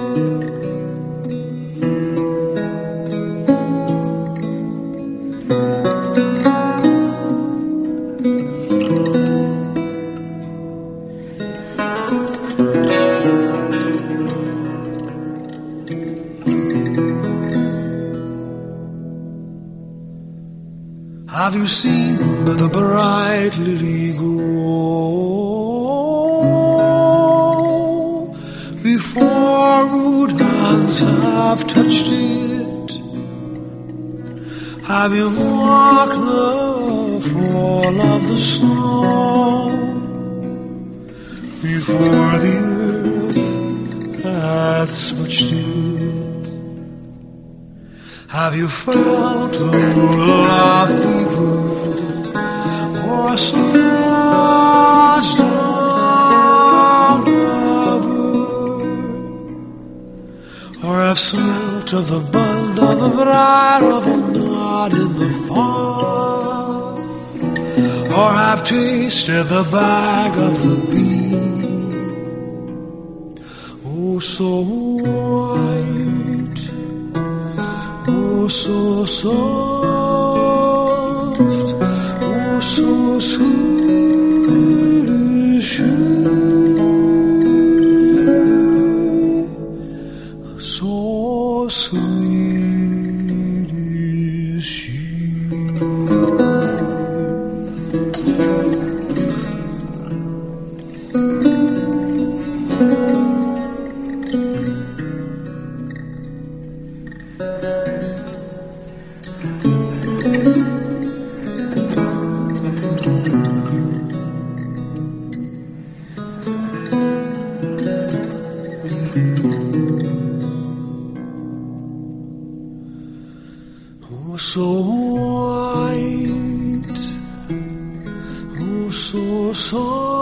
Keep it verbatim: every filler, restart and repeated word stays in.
Have you seen the bright lily grow before rude hands have touched it? Have you marked the fall of the snow before the earth hath smudged it? Have you felt the love fever or such down lover, or have smelt of the bud of the briar of the knot in the fall, or have tasted the bag of the bee? Oh, so white, oh, so soft, oh, so sweet is she, so sweet is she. Oh, so white, oh, so soft.